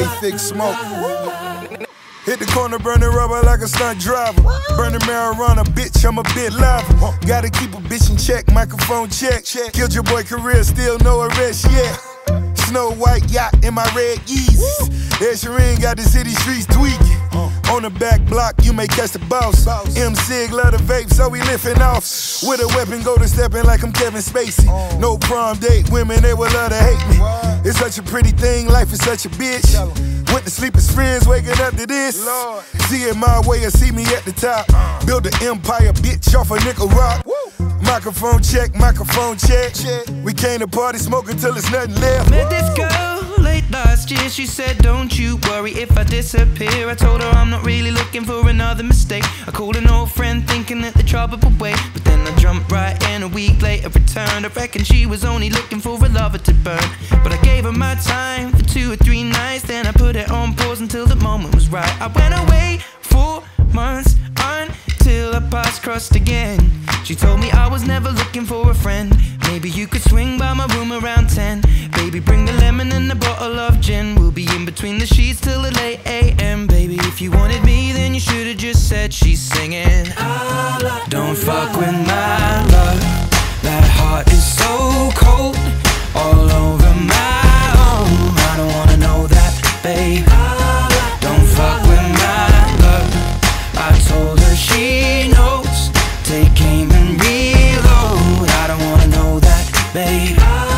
Thick Smoke. Hit the corner, burning rubber like a stunt driver. Burning marijuana, bitch, I'm a bit live. Gotta keep a bitch in check, microphone check. Killed your boy career, still no arrest yet. Snow White yacht in my red Yeezys. Ed Sheeran got the city streets tweaking. On the back block, you may catch the boss. M-Sig love the vape, so we lifting off. With a weapon, go to stepping like I'm Kevin Spacey. No prom date, women, they would love to hate me. It's such a pretty thing, life is such a bitch. Went to sleep as friends, waking up to this. See it my way or see me at the top. Build an empire, bitch, off a nickel rock. Microphone check, microphone check. We came to party, smoke until there's nothing left. Met this girl late last year. She said, don't you worry if I disappear. I told her I'm not really looking for another mistake. I called an old friend thinking that the trouble would wait, but then I jumped right in. A week later returned. I reckon she was only looking for a lover to burn, but I gave her my time for 2 or 3 nights. Then I put it on pause until the moment was right. I went away 4 months until our paths crossed again. She told me I was never looking for a friend. Maybe you could swing by my room around 10. Baby, bring the lemon and a bottle of gin. We'll be in between the sheets till the late AM. Baby, if you wanted me, then you should've just said she's singing. Don't fuck with my love. That heart is so cold, all over my own. I don't wanna know that, babe. Don't fuck with my love. I told her she knows. Take aim and reload. I don't wanna know that, babe.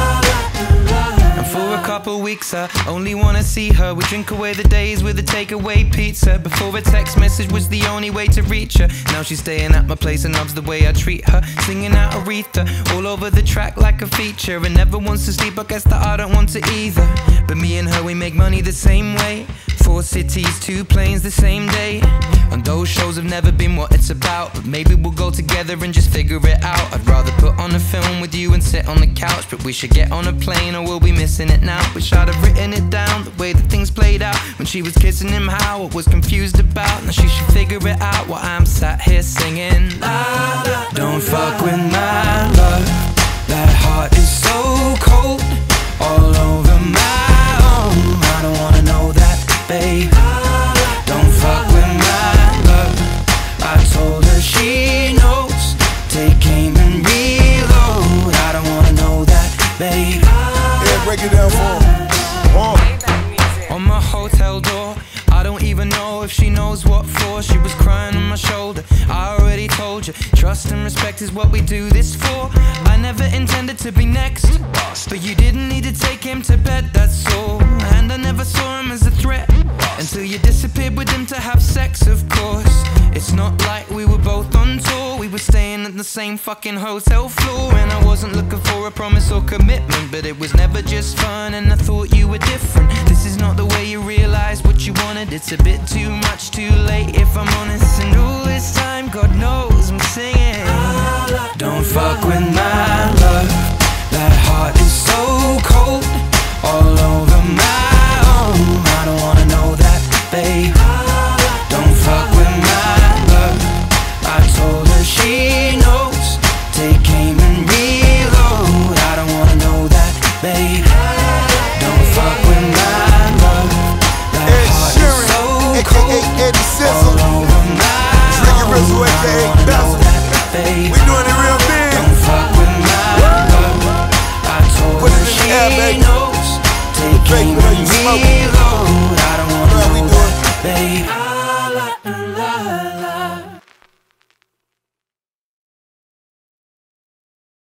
And for a couple weeks I only wanna see her. We drink away the days with a takeaway pizza. Before a text message was the only way to reach her. Now she's staying at my place and loves the way I treat her. Singing out Aretha all over the track like a feature. And never wants to sleep, I guess that I don't want to either. But me and her, we make money the same way. 4 cities, 2 planes the same day. And those shows have never been what it's about, but maybe we'll go together and just figure it out. I'd rather put on a film with you and sit on the couch, but we should get on a plane or we'll be missing it now. Wish I'd have written it down, the way that things played out. When she was kissing him, how I was confused about. Now she should figure it out while I'm sat here singing. Don't fuck with my love. That heart is so cold, all over my own. I don't wanna know that, babe. Don't fuck with my love. I told her she knows. Take aim and reload. I don't wanna know that, babe. Yeah, break it down for him. On my hotel door, I don't even know if she knows what for. She was crying on my shoulder. I already told you, trust and respect is what we do this for. I never intended to be next, but you didn't need to take him to bed, that's all. And I never saw him as a threat until you disappeared with him to have sex, of course. It's not like we were both on tour. We were staying at the same fucking hotel floor. And I wasn't looking for a promise or commitment, but it was never just fun and I thought you were different. This is not the way you realize what you wanted. It's a bit too much too late if I'm honest. And all this time, God knows I'm singing. Don't fuck with my love. That heart is so cold, all over my own. I don't wanna know that, babe. Don't fuck with my love. I told her she knows. Take aim and reload. I don't wanna know that, babe. Don't fuck with my love. That heart is so cold, all over my own. I don't know that, babe. We doing it real big. Don't fuck with my love. I told her she knows. Take aim and reload. I don't wanna know that, babe.